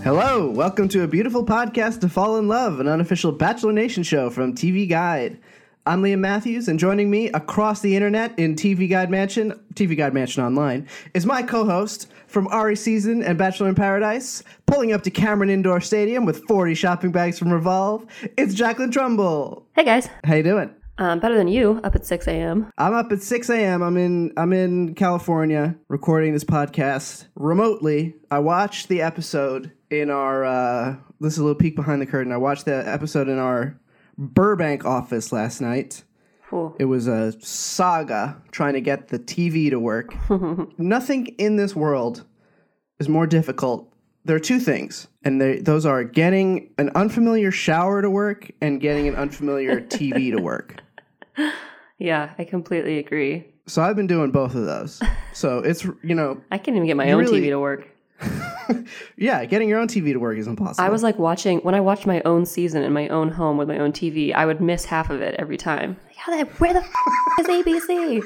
Hello, welcome to a beautiful podcast to fall in love, an unofficial Bachelor Nation show from TV Guide. I'm Liam Matthews, and joining me across the internet in TV Guide Mansion Online, is my co-host from Ari Season and Bachelor in Paradise, pulling up to Cameron Indoor Stadium with 40 shopping bags from Revolve. It's Jacqueline Trumbull. Hey guys. How you doing? Better than you, up at 6 a.m. I'm up at 6 a.m. I'm in California recording this podcast remotely. I watched the episode in our, this is a little peek behind the curtain. I watched the episode in our Burbank office last night. Cool. It was a saga trying to get the TV to work. Nothing in this world is more difficult. There are two things, and those are getting an unfamiliar shower to work and getting an unfamiliar TV to work. Yeah, I completely agree. So I've been doing both of those. So it's, I can't even get my own TV to work. Yeah, getting your own TV to work is impossible. I was like when I watched my own season in my own home with my own TV, I would miss half of it every time. Like, where the is ABC?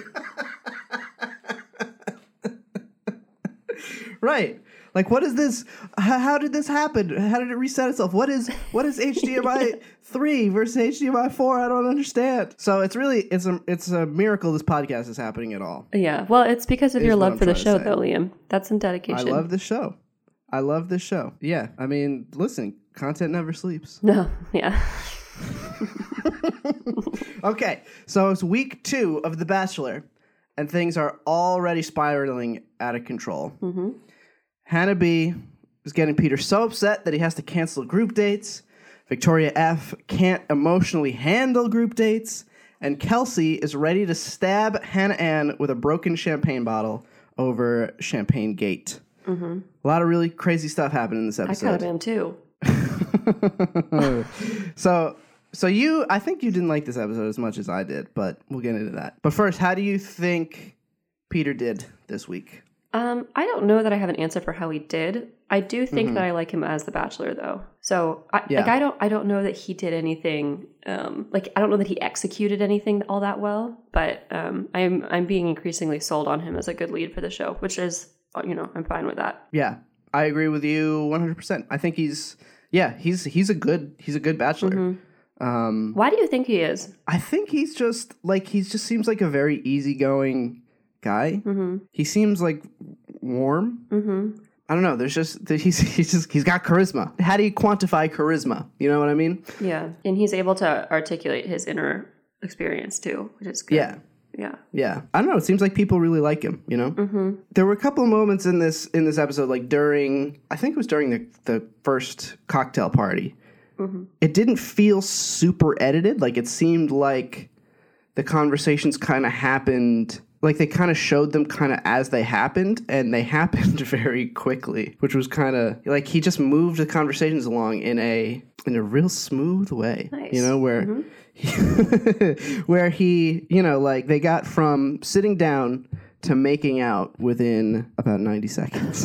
Right. Like, what is this? How did this happen? How did it reset itself? What is HDMI 3 versus HDMI 4? I don't understand. So it's a miracle this podcast is happening at all. Yeah. Well, it's because of your love for the show, though, Liam. That's some dedication. I love this show. Yeah. I mean, listen, content never sleeps. No. Yeah. Okay. So it's week 2 of The Bachelor, and things are already spiraling out of control. Mm-hmm. Hannah B is getting Peter so upset that he has to cancel group dates. Victoria F can't emotionally handle group dates. And Kelsey is ready to stab Hannah Ann with a broken champagne bottle over Champagne Gate. Mm-hmm. A lot of really crazy stuff happened in this episode. I kind of am too. So I think you didn't like this episode as much as I did, but we'll get into that. But first, how do you think Peter did this week? I don't know that I have an answer for how he did. I do think that I like him as the Bachelor, though. So I don't know that he did anything. I don't know that he executed anything all that well. But I'm being increasingly sold on him as a good lead for the show, which is I'm fine with that. Yeah, I agree with you 100%. I think he's a good Bachelor. Mm-hmm. Why do you think he is? I think he just seems like a very easygoing guy. Mm-hmm. He seems like warm. Mm-hmm. I don't know. There's he's got charisma. How do you quantify charisma? You know what I mean? Yeah, and he's able to articulate his inner experience too, which is good. Yeah. I don't know. It seems like people really like him. Mm-hmm. There were a couple of moments in this episode, like during the first cocktail party. Mm-hmm. It didn't feel super edited. Like it seemed like the conversations kind of happened. Like, they kind of showed them kind of as they happened, and they happened very quickly, which was kind of, like, he just moved the conversations along in a real smooth way. Nice. Where, where he, they got from sitting down to making out within about 90 seconds.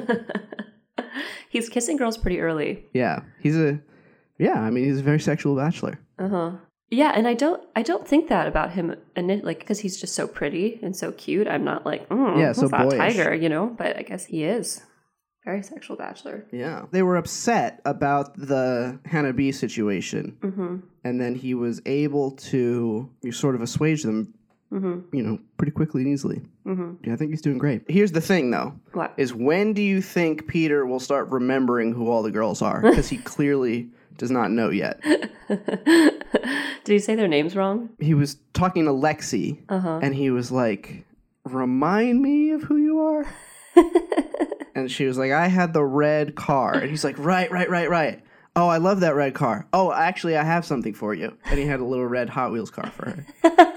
He's kissing girls pretty early. Yeah. He's a very sexual Bachelor. Uh-huh. Yeah, and I don't think that about him, and because he's just so pretty and so cute. I'm not like, so that boyish. Tiger, but I guess he is very sexual Bachelor. Yeah, they were upset about the Hannah B situation, and then he was able to sort of assuage them, pretty quickly and easily. Mm-hmm. Yeah, I think he's doing great. Here's the thing, though. What? Is when do you think Peter will start remembering who all the girls are? Because he clearly does not know yet. Did he say their names wrong? He was talking to Lexi, and he was like, remind me of who you are? And she was like, I had the red car. And he's like, right. Oh, I love that red car. Oh, actually, I have something for you. And he had a little red Hot Wheels car for her.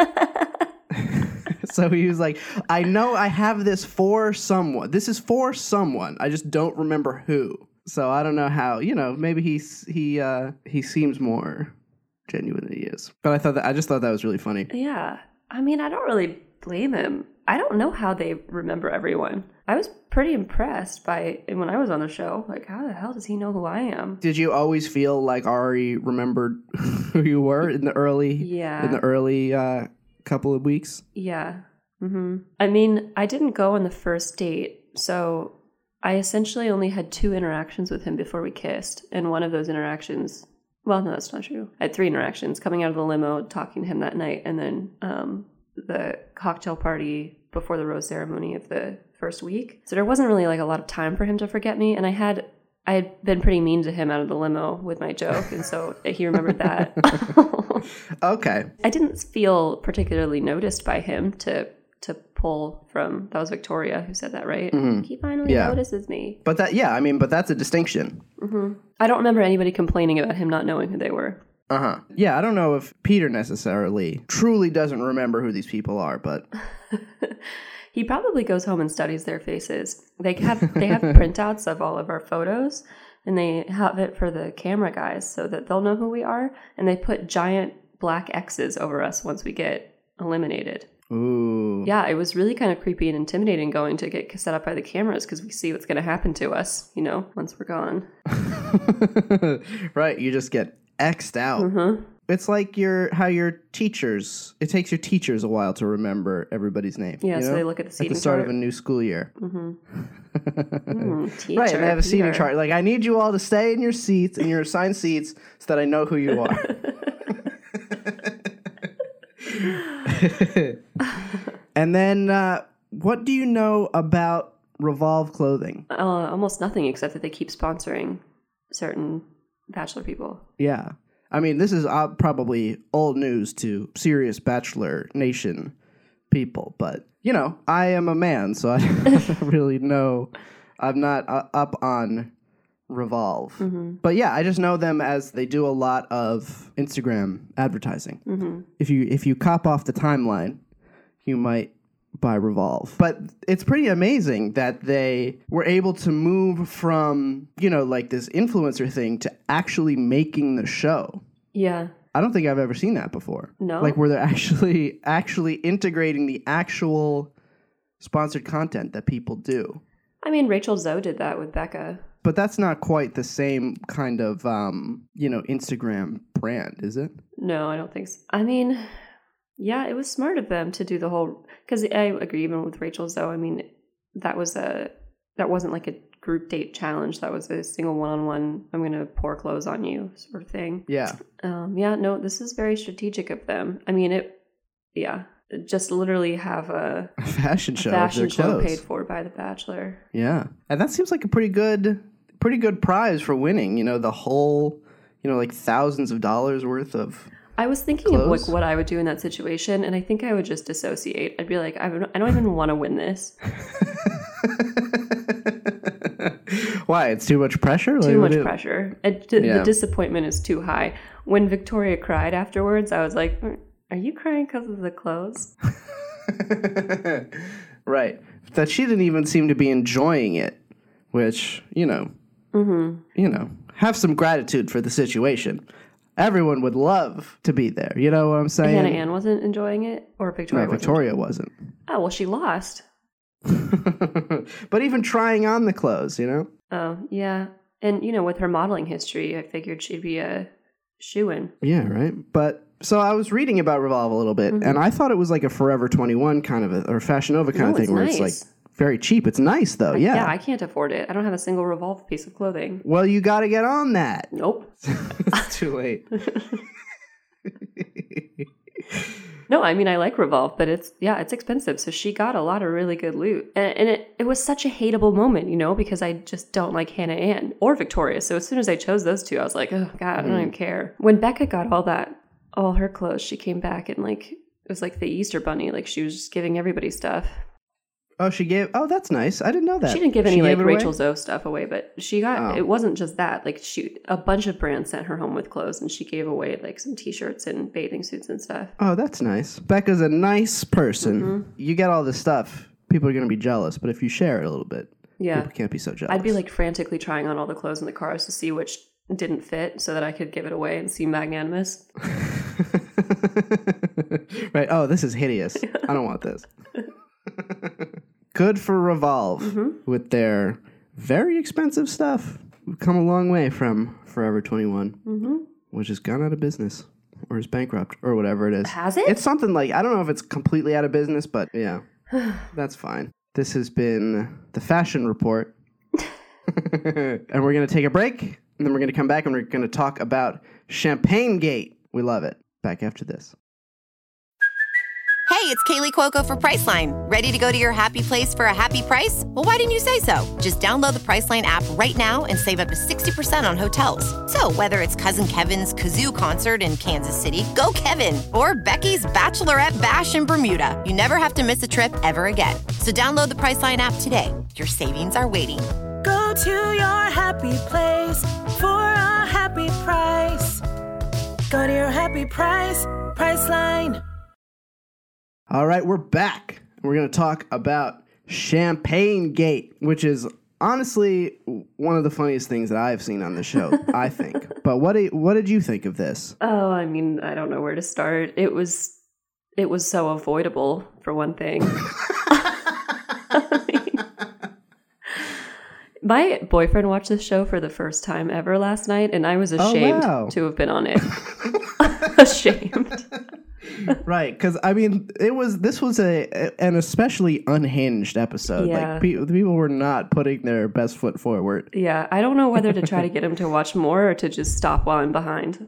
So he was like, I know I have this for someone. This is for someone. I just don't remember who. So I don't know how, maybe he seems more genuine than he is. But I just thought that was really funny. Yeah. I mean, I don't really blame him. I don't know how they remember everyone. I was pretty impressed by when I was on the show. Like, how the hell does he know who I am? Did you always feel like Ari remembered who you were in the early couple of weeks? Yeah. Mm-hmm. I mean, I didn't go on the first date, so I essentially only had 2 interactions with him before we kissed. And one of those interactions, well, no, that's not true. I had 3 interactions, coming out of the limo, talking to him that night, and then the cocktail party before the rose ceremony of the first week. So there wasn't really like a lot of time for him to forget me. And I had been pretty mean to him out of the limo with my joke. And so he remembered that. Okay. I didn't feel particularly noticed by him to pull from, that was Victoria who said that, right? Mm-hmm. He finally notices me. But that's a distinction. Mm-hmm. I don't remember anybody complaining about him not knowing who they were. Uh-huh. Yeah, I don't know if Peter necessarily truly doesn't remember who these people are, but... He probably goes home and studies their faces. They have printouts of all of our photos, and they have it for the camera guys so that they'll know who we are, and they put giant black X's over us once we get eliminated. Ooh. Yeah, it was really kind of creepy and intimidating going to get set up by the cameras because we see what's going to happen to us, once we're gone. Right, you just get X'd out. Mm-hmm. It's like how your teachers, it takes your teachers a while to remember everybody's name. Yeah, so they look at the seating chart. At the start chart of a new school year. Mm-hmm. Teacher, right, and they have a Peter. seating chart. Like, I need you all to stay in your seats, in your assigned seats, so that I know who you are. And then, what do you know about Revolve clothing? Almost nothing, except that they keep sponsoring certain Bachelor people. Yeah. I mean, this is probably old news to serious Bachelor Nation people, but, I am a man, so I don't really know. I'm not up on Revolve. Mm-hmm. But yeah, I just know them as they do a lot of Instagram advertising. Mm-hmm. If you cop off the timeline, you might buy Revolve. But it's pretty amazing that they were able to move from, like this influencer thing to actually making the show. Yeah. I don't think I've ever seen that before. No. Like where they're actually integrating the actual sponsored content that people do. I mean, Rachel Zoe did that with Becca. But that's not quite the same kind of, Instagram brand, is it? No, I don't think so. I mean, yeah, it was smart of them to do the whole... Because I agree even with Rachel Zoe. I mean, that wasn't like a group date challenge. That was a single one-on-one, I'm going to pour clothes on you sort of thing. Yeah. No, this is very strategic of them. I mean, just literally have a fashion show paid for by The Bachelor. Yeah. And that seems like a pretty good prize for winning, the whole, like thousands of dollars worth of I was thinking of like what I would do in that situation, and I think I would just dissociate. I'd be like, I don't even want to win this. Why? It's too much pressure? Too much pressure. The disappointment is too high. When Victoria cried afterwards, I was like, are you crying because of the clothes? Right. That she didn't even seem to be enjoying it, which, have some gratitude for the situation. Everyone would love to be there. You know what I'm saying? Hannah Ann wasn't enjoying it? Or Victoria wasn't? No, Victoria wasn't. Oh, well, she lost. But even trying on the clothes, Oh, yeah. And, with her modeling history, I figured she'd be a shoo-in. Yeah, right? But, so I was reading about Revolve a little bit, and I thought it was like a Forever 21 kind of or Fashion Nova kind of thing, where it's like very cheap. It's nice, though, yeah. Yeah, I can't afford it. I don't have a single Revolve piece of clothing. Well, you got to get on that. Nope. It's too late. No, I mean, I like Revolve, but it's expensive. So she got a lot of really good loot. And it was such a hateable moment, because I just don't like Hannah Ann or Victoria. So as soon as I chose those two, I was like, oh, God, I don't even care. When Becca got all her clothes, she came back and it was like the Easter Bunny. Like she was just giving everybody stuff. Oh, that's nice. I didn't know that. She didn't give any Rachel Zoe stuff away, but she got, it wasn't just that. Like a bunch of brands sent her home with clothes and she gave away like some t-shirts and bathing suits and stuff. Oh, that's nice. Becca's a nice person. Mm-hmm. You get all this stuff. People are going to be jealous, but if you share it a little bit, people can't be so jealous. I'd be like frantically trying on all the clothes in the cars to see which didn't fit so that I could give it away and seem magnanimous. Right. Oh, this is hideous. I don't want this. Good for Revolve with their very expensive stuff. We've come a long way from Forever 21, which has gone out of business or is bankrupt or whatever it is. Has it? It's something like, I don't know if it's completely out of business, but yeah, that's fine. This has been the Fashion Report. And we're going to take a break, and then we're going to come back, and we're going to talk about Champagne Gate. We love it. Back after this. Hey, it's Kaylee Cuoco for Priceline. Ready to go to your happy place for a happy price? Well, why didn't you say so? Just download the Priceline app right now and save up to 60% on hotels. So whether it's Cousin Kevin's Kazoo Concert in Kansas City, go Kevin, or Becky's Bachelorette Bash in Bermuda, you never have to miss a trip ever again. So download the Priceline app today. Your savings are waiting. Go to your happy place for a happy price. Go to your happy price, Priceline. All right, we're back. We're going to talk about Champagne Gate, which is honestly one of the funniest things that I've seen on the show, I think. But what did you think of this? Oh, I mean, I don't know where to start. It was so avoidable, for one thing. My boyfriend watched this show for the first time ever last night, and I was ashamed to have been on it. Ashamed. Right, because I mean, this was an especially unhinged episode. Yeah. Like the people were not putting their best foot forward. Yeah, I don't know whether to try to get him to watch more or to just stop while I'm behind.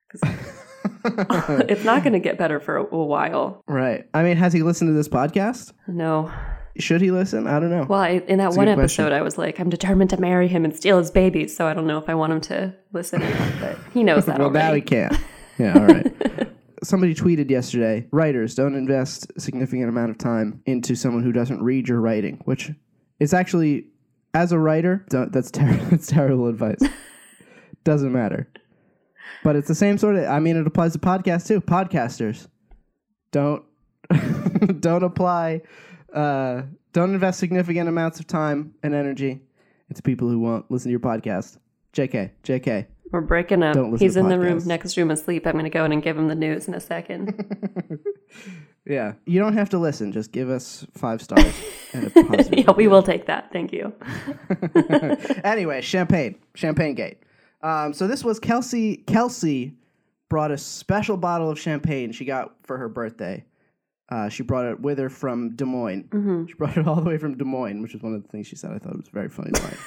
It's not going to get better for a while. Right. I mean, has he listened to this podcast? No. Should he listen? I don't know. Well, in that one episode, I was like, I'm determined to marry him and steal his babies, so I don't know if I want him to listen or not, but he knows that already. Now he can't. Yeah, all right. Somebody tweeted yesterday, writers, don't invest a significant amount of time into someone who doesn't read your writing, which is actually, as a writer, that's terrible advice. Doesn't matter. But it's the same sort of, I mean, it applies to podcasts too. Podcasters, don't invest significant amounts of time and energy into people who won't listen to your podcast. JK. We're breaking up. He's in the room next room asleep. I'm going to go in and give him the news in a second. Yeah. You don't have to listen. Just give us 5 stars. And a positive yeah, we will take that. Thank you. Anyway, Champagne Gate. So this was Kelsey. Kelsey brought a special bottle of champagne she got for her birthday. She brought it with her from Des Moines. Mm-hmm. She brought it all the way from Des Moines, which is one of the things she said I thought was a very funny line.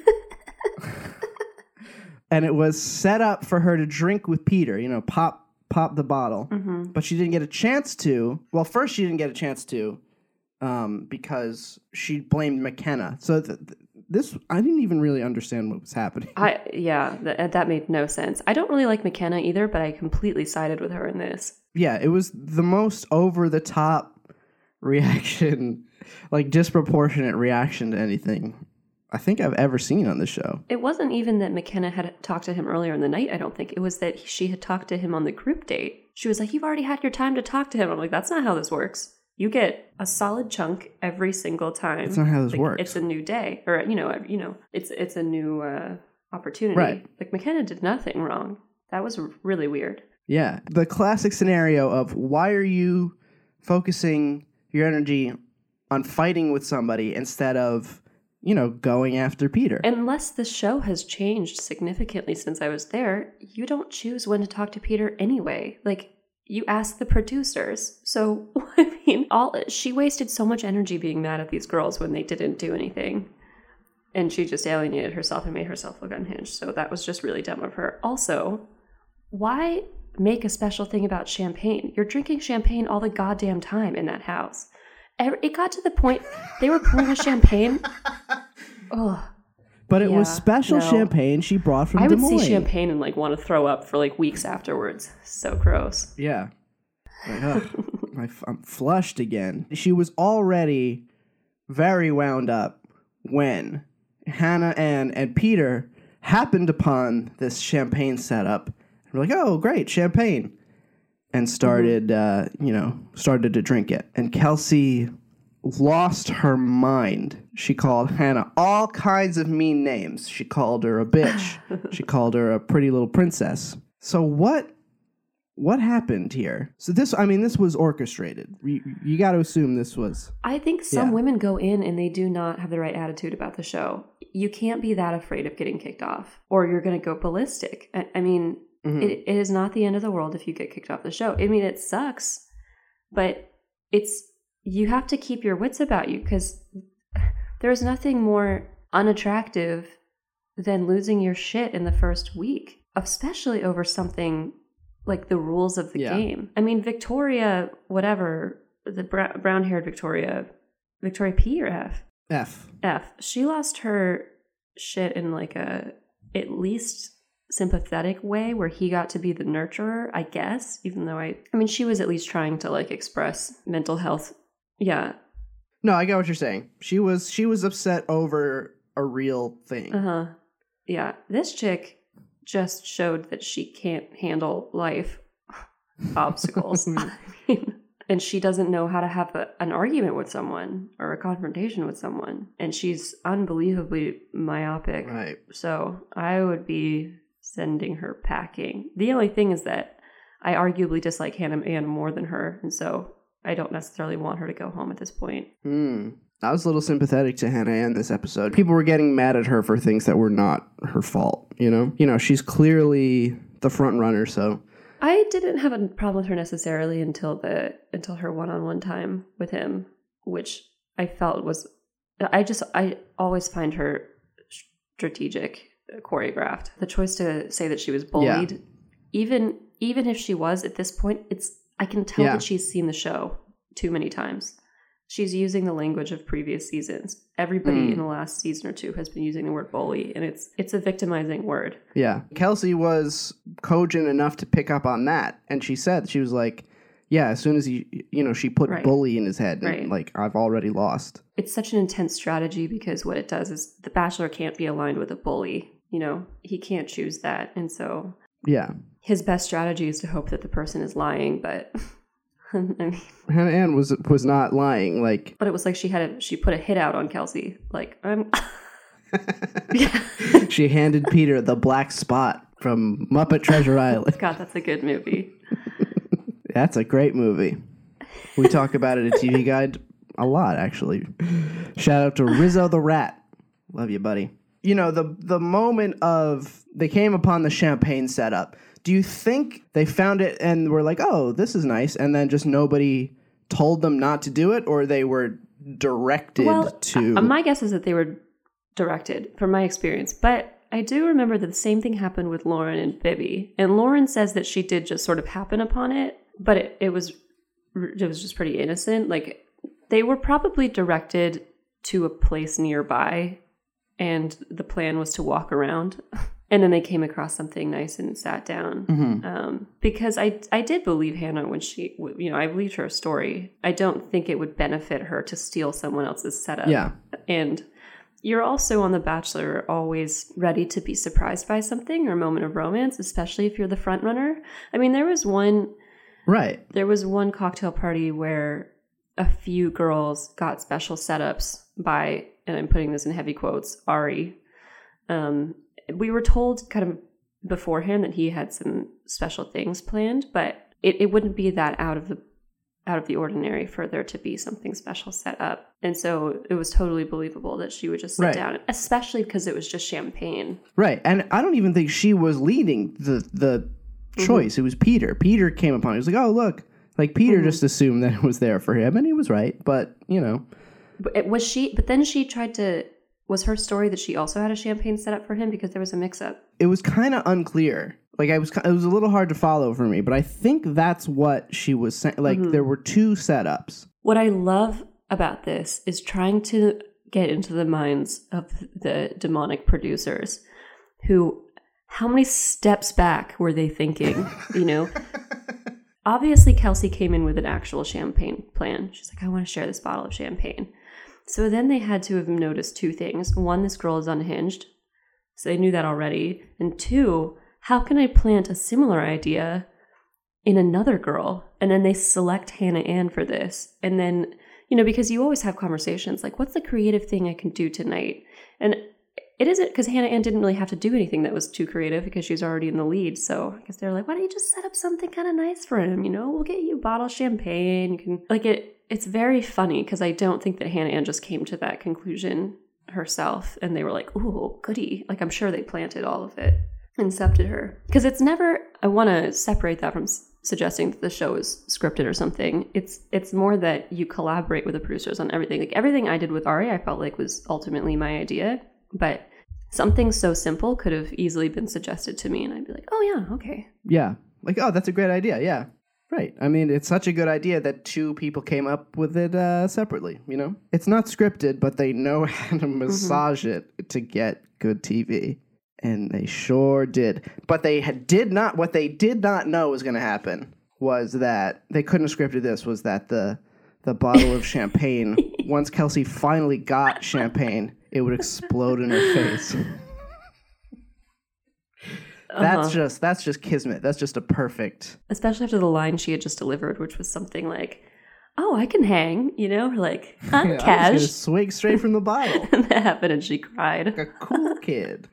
And it was set up for her to drink with Peter, pop the bottle. Mm-hmm. But she didn't get a chance to. Well, first she didn't get a chance to because she blamed McKenna. So this, I didn't even really understand what was happening. That made no sense. I don't really like McKenna either, but I completely sided with her in this. Yeah, it was the most over-the-top reaction, like disproportionate reaction to anything I think I've ever seen on the show. It wasn't even that McKenna had talked to him earlier in the night, I don't think. It was that she had talked to him on the group date. She was like, you've already had your time to talk to him. I'm like, that's not how this works. You get a solid chunk every single time. That's not how this works. It's a new day. Or, it's a new opportunity. Right. Like, McKenna did nothing wrong. That was really weird. Yeah. The classic scenario of why are you focusing your energy on fighting with somebody instead of going after Peter. Unless the show has changed significantly since I was there, you don't choose when to talk to Peter anyway. Like, you ask the producers. So, I mean, she wasted so much energy being mad at these girls when they didn't do anything. And she just alienated herself and made herself look unhinged. So that was just really dumb of her. Also, why make a special thing about champagne? You're drinking champagne all the goddamn time in that house. It got to the point they were pouring a champagne. Oh, but it was special champagne she brought from Des Moines. I would see champagne and want to throw up for weeks afterwards. So gross. Yeah. I'm flushed again. She was already very wound up when Hannah and Peter happened upon this champagne setup. And we're like, oh, great, champagne. And started, started to drink it. And Kelsey lost her mind. She called Hannah all kinds of mean names. She called her a bitch. She called her a pretty little princess. So what happened here? So this was orchestrated. You got to assume this was. I think some women go in and they do not have the right attitude about the show. You can't be that afraid of getting kicked off, or you're going to go ballistic. I mean. Mm-hmm. It is not the end of the world if you get kicked off the show. I mean, it sucks, but you have to keep your wits about you because there's nothing more unattractive than losing your shit in the first week, especially over something like the rules of the game. I mean, Victoria, whatever, the brown-haired Victoria P or F? F. She lost her shit in like a at least sympathetic way where he got to be the nurturer, I guess, even though I mean, she was at least trying to like express mental health. Yeah. No, I get what you're saying. She was upset over a real thing. Yeah. This chick just showed that she can't handle life obstacles. I mean, and she doesn't know how to have an argument with someone or a confrontation with someone. And she's unbelievably myopic. Right. So I would be sending her packing. The only thing is that I arguably dislike Hannah Ann more than her. And so I don't necessarily want her to go home at this point. I was a little sympathetic to Hannah Ann this episode. People were getting mad at her for things that were not her fault, you know? You know, she's clearly the front runner, so... I didn't have a problem with her necessarily until her one-on-one time with him, which I felt was... I always find her strategic, choreographed. The choice to say that she was bullied, even if she was at this point, I can tell that she's seen the show too many times. She's using the language of previous seasons. Everybody in the last season or two has been using the word bully, and it's a victimizing word. Yeah. Kelsey was cogent enough to pick up on that, and she was like, yeah, as soon as she put bully in his head, and like, I've already lost. It's such an intense strategy because what it does is the Bachelor can't be aligned with a bully. You know, he can't choose that, and so his best strategy is to hope that the person is lying, but... I mean, Hannah Ann was not lying, like, but it was like she put a hit out on Kelsey, like she handed Peter the black spot from Muppet Treasure Island. God, that's a good movie. That's a great movie. We talk about it at TV Guide a lot, actually. Shout out to Rizzo the Rat. Love you, buddy. You know, the moment of they came upon the champagne setup. Do you think they found it and were like, oh, this is nice, and then just nobody told them not to do it, or they were directed to... My guess is that they were directed, from my experience. But I do remember that the same thing happened with Lauren and Bibby. And Lauren says that she did just sort of happen upon it, but it was just pretty innocent. Like, they were probably directed to a place nearby, and the plan was to walk around. And then they came across something nice and sat down. Because I did believe Hannah when she, I believed her story. I don't think it would benefit her to steal someone else's setup. Yeah. And you're also on The Bachelor always ready to be surprised by something or a moment of romance, especially if you're the front runner. I mean, there was one cocktail party where a few girls got special setups by, and I'm putting this in heavy quotes, Ari. We were told kind of beforehand that he had some special things planned, but it wouldn't be that out of the ordinary for there to be something special set up. And so it was totally believable that she would just sit down, especially because it was just champagne. Right. And I don't even think she was leading the choice. It was Peter. Peter came upon it. He was like, oh, look. Like, Peter just assumed that it was there for him, and he was right. But, you know. But then she tried to... Was her story that she also had a champagne set up for him because there was a mix-up? It was kind of unclear. Like, it was a little hard to follow for me, but I think that's what she was saying. Like, there were two setups. What I love about this is trying to get into the minds of the demonic producers who, how many steps back were they thinking, you know? Obviously, Kelsey came in with an actual champagne plan. She's like, I want to share this bottle of champagne. So then they had to have noticed two things. One, this girl is unhinged. So they knew that already. And two, how can I plant a similar idea in another girl? And then they select Hannah Ann for this. And then, because you always have conversations like, what's the creative thing I can do tonight? And it isn't, because Hannah Ann didn't really have to do anything that was too creative because she's already in the lead. So I guess they're like, why don't you just set up something kind of nice for him? We'll get you a bottle of champagne. You can, It's very funny because I don't think that Hannah Ann just came to that conclusion herself and they were like, ooh, goody. Like, I'm sure they planted all of it and incepted her. Because it's never, I want to separate that from suggesting that the show is scripted or something. It's more that you collaborate with the producers on everything. Like, everything I did with Ari, I felt like was ultimately my idea. But something so simple could have easily been suggested to me, and I'd be like, oh yeah, okay. Yeah. Like, oh, that's a great idea. Yeah. Right. I mean, it's such a good idea that two people came up with it separately, you know? It's not scripted, but they know how to massage it to get good TV. And they sure did. But what they did not know was going to happen was that they couldn't have scripted this, was that the bottle of champagne, once Kelsey finally got champagne, it would explode in her face. That's just kismet. That's just a perfect. Especially after the line she had just delivered, which was something like, "Oh, I can hang," you know, like, I'm Cash. Cash. Just swig straight from the bottle. And that happened, and she cried. Like a cool kid.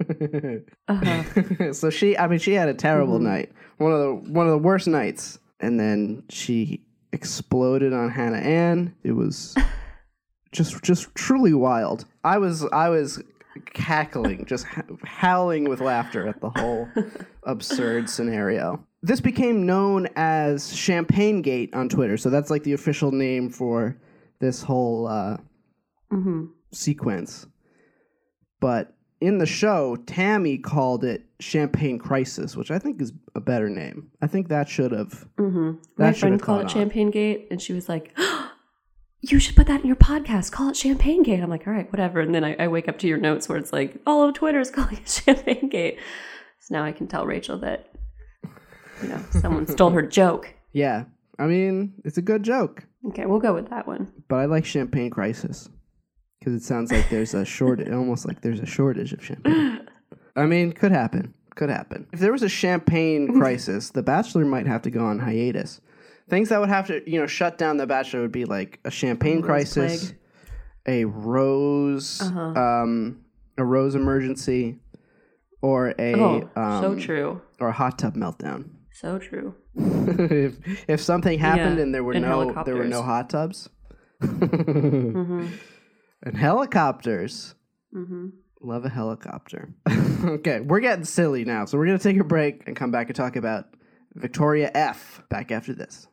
So she had a terrible night. One of the worst nights. And then she exploded on Hannah Ann. It was just truly wild. I was cackling, just howling with laughter at the whole absurd scenario. This became known as Champagne Gate on Twitter, so that's like the official name for this whole sequence. But in the show, Tammy called it Champagne Crisis, which I think is a better name. I think that should have. My friend called it Champagne Gate, and she was like, "You should put that in your podcast. Call it Champagne Gate." I'm like, all right, whatever. And then I wake up to your notes where it's like, all of Twitter is calling it Champagne Gate. So now I can tell Rachel that, you know, someone stole her joke. Yeah. I mean, it's a good joke. Okay, we'll go with that one. But I like Champagne Crisis because it sounds like there's a shortage, almost like there's a shortage of champagne. I mean, could happen. Could happen. If there was a champagne crisis, The Bachelor might have to go on hiatus. Things that would have to, you know, shut down The Bachelor would be like a champagne crisis, a rose emergency, or so true, or a hot tub meltdown. So true. if something happened and there were no hot tubs, and helicopters. Love a helicopter. Okay, we're getting silly now, so we're gonna take a break and come back and talk about Victoria F. Back after this.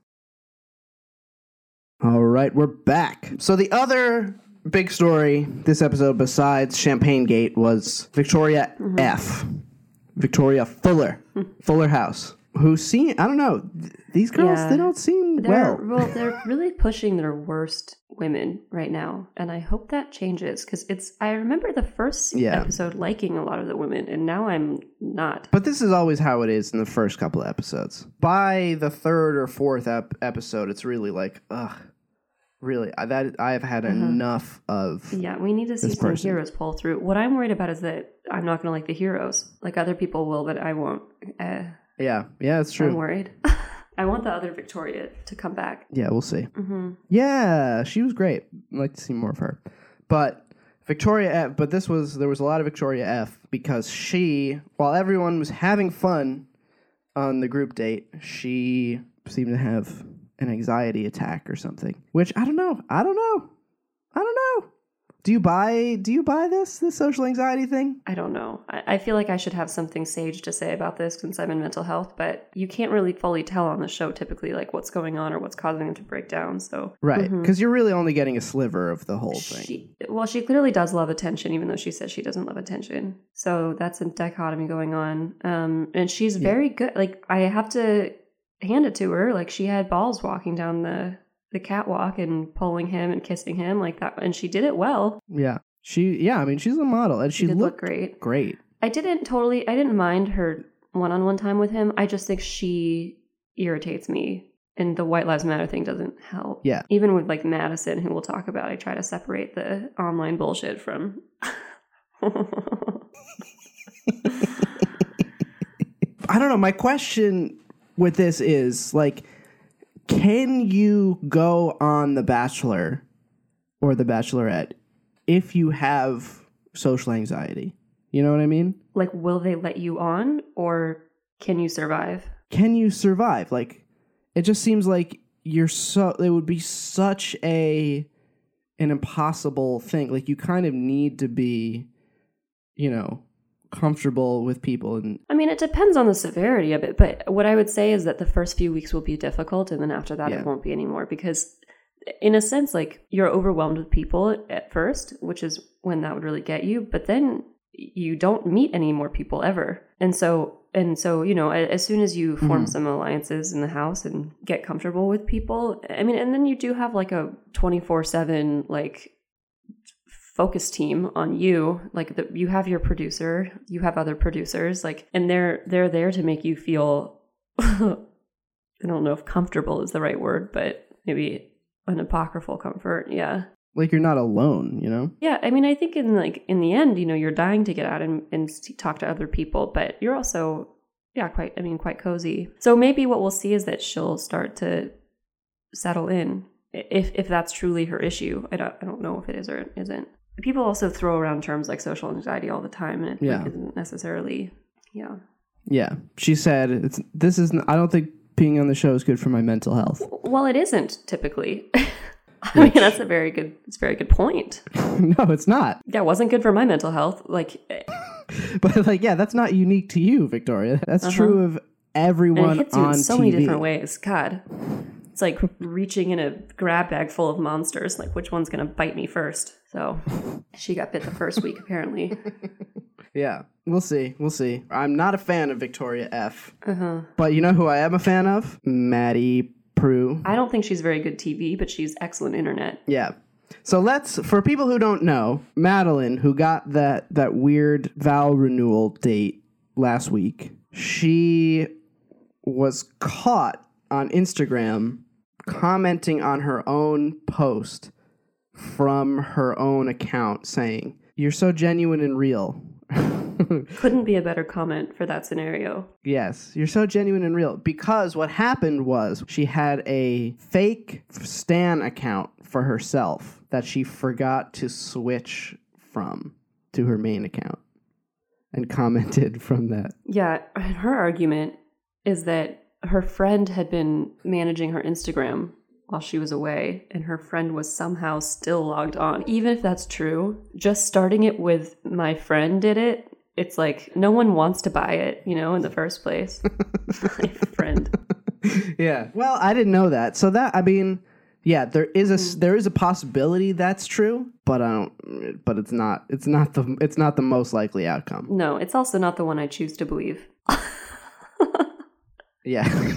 All right, we're back. So the other big story this episode, besides Champagne Gate, was Victoria F. Victoria Fuller. Fuller House. Who I don't know, these girls, they don't seem well. Well, they're really pushing their worst women right now, and I hope that changes, because I remember the first episode liking a lot of the women, and now I'm not. But this is always how it is in the first couple of episodes. By the third or fourth episode, it's really like, ugh, really, I have had enough of. Yeah, we need to see some heroes pull through. What I'm worried about is that I'm not going to like the heroes. Like other people will, but I won't. Yeah, it's true. I'm worried. I want the other Victoria to come back. Yeah, we'll see. Yeah, she was great. I'd like to see more of her. But Victoria F, there was a lot of Victoria F because while everyone was having fun on the group date, she seemed to have an anxiety attack or something. Which I don't know. Do you buy this social anxiety thing? I don't know. I feel like I should have something sage to say about this since I'm in mental health, but you can't really fully tell on the show typically like what's going on or what's causing them to break down. So right, because you're really only getting a sliver of the whole thing. She clearly does love attention, even though she says she doesn't love attention. So that's a dichotomy going on. And she's very good. Like I have to hand it to her. Like she had balls walking down the catwalk and pulling him and kissing him like that, and she did it well. Yeah, I mean, she's a model, and she looked great. I didn't mind her one-on-one time with him. I just think she irritates me, and the White Lives Matter thing doesn't help. Yeah, even with like Madison, who we'll talk about, I try to separate the online bullshit from. I don't know. My question with this is like, can you go on The Bachelor or The Bachelorette if you have social anxiety? You know what I mean? Like, will they let you on, or can you survive? Can you survive? Like, it just seems like it would be such an impossible thing. Like, you kind of need to be, you know, comfortable with people. And I mean, it depends on the severity of it, but what I would say is that the first few weeks will be difficult, and then after that it won't be anymore, because in a sense, like, you're overwhelmed with people at first, which is when that would really get you, but then you don't meet any more people ever. And so, you know, as soon as you form some alliances in the house and get comfortable with people, I mean, and then you do have like a 24/7, like, focus team on you. Like, you have your producer, you have other producers, like, and they're there to make you feel, I don't know if comfortable is the right word, but maybe an apocryphal comfort. Yeah. Like you're not alone, you know? Yeah, I mean, I think in the end, you know, you're dying to get out and talk to other people, but you're also, quite cozy. So maybe what we'll see is that she'll start to settle in, if that's truly her issue. I don't know if it is or it isn't. People also throw around terms like social anxiety all the time, and it isn't necessarily, yeah. Yeah, she said, I don't think being on the show is good for my mental health. Well, it isn't typically. I mean, that's a very good point. No, it's not. Yeah, it wasn't good for my mental health. Like, but like, yeah, that's not unique to you, Victoria. That's true of everyone and it hits you on in so TV. many different ways. God, it's like reaching in a grab bag full of monsters. Like, which one's gonna bite me first? So, she got bit the first week, apparently. Yeah, we'll see. I'm not a fan of Victoria F. But you know who I am a fan of? Maddie Prue. I don't think she's very good TV, but she's excellent internet. Yeah. So for people who don't know, Madeline, who got that weird vow renewal date last week, she was caught on Instagram commenting on her own post from her own account saying, "You're so genuine and real." Couldn't be a better comment for that scenario. Yes, you're so genuine and real. Because what happened was she had a fake Stan account for herself that she forgot to switch from to her main account and commented from that. Yeah, her argument is that her friend had been managing her Instagram while she was away, and her friend was somehow still logged on. Even if that's true, just starting it with "my friend did it," it's like no one wants to buy it, you know, in the first place. My friend. Yeah. Well, I didn't know that. So that, I mean, yeah, there is a possibility that's true, but it's not the most likely outcome. No, it's also not the one I choose to believe. Yeah.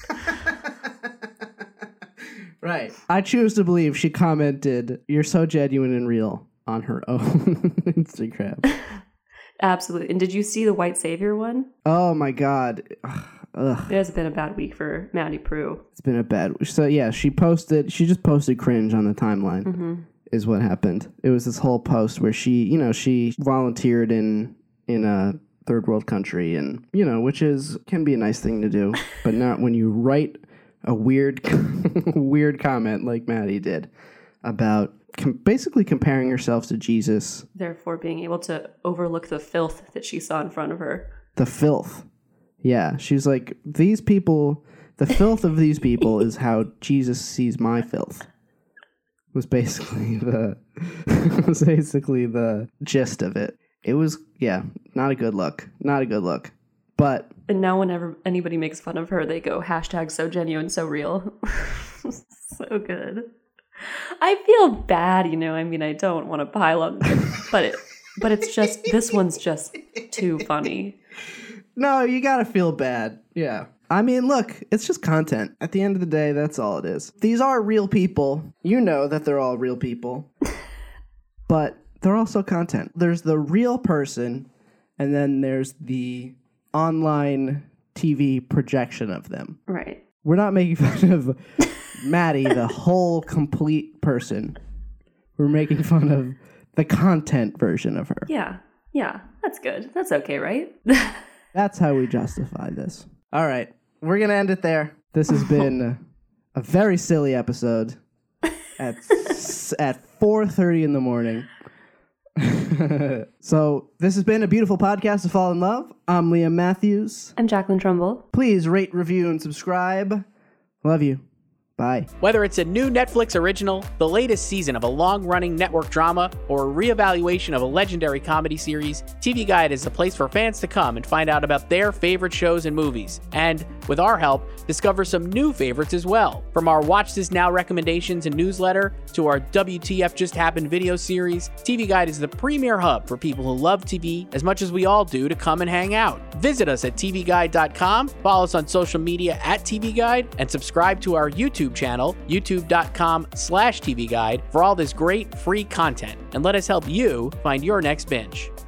Right. I choose to believe she commented, "You're so genuine and real," on her own Instagram. Absolutely. And did you see the white savior one? Oh my God. Ugh. It has been a bad week for Maddie Prue. It's been a bad week. So yeah, she just posted cringe on the timeline is what happened. It was this whole post where she volunteered in a third world country, and, you know, which can be a nice thing to do, but not when you write a weird comment like Maddie did about basically comparing herself to Jesus. Therefore being able to overlook the filth that she saw in front of her. The filth. Yeah. She's like, these people, the filth of these people is how Jesus sees my filth. Was basically the gist of it. It was, yeah, not a good look. But and now whenever anybody makes fun of her, they go #so genuine, so real. So good. I feel bad, you know. I mean, I don't want to pile on, but it's just, this one's just too funny. No, you gotta feel bad. Yeah. I mean, look, it's just content. At the end of the day, that's all it is. These are real people. You know that they're all real people. But they're also content. There's the real person, and then there's the online TV projection of them. Right. We're not making fun of Maddie, the whole complete person. We're making fun of the content version of her. Yeah. Yeah. That's good. That's okay, right? That's how we justify this. All right. We're going to end it there. This has been a very silly episode at 4:30 in the morning. So this has been a beautiful podcast to fall in love. I'm Liam Matthews. I'm Jacqueline Trumbull. Please rate, review, and subscribe. Love you. Bye. Bye. Whether it's a new Netflix original, the latest season of a long-running network drama, or a reevaluation of a legendary comedy series, TV Guide is the place for fans to come and find out about their favorite shows and movies. And, with our help, discover some new favorites as well. From our Watch This Now recommendations and newsletter to our WTF Just Happened video series, TV Guide is the premier hub for people who love TV as much as we all do to come and hang out. Visit us at tvguide.com, follow us on social media at TV Guide, and subscribe to our YouTube channel, youtube.com/TVGuide, for all this great free content. And let us help you find your next binge.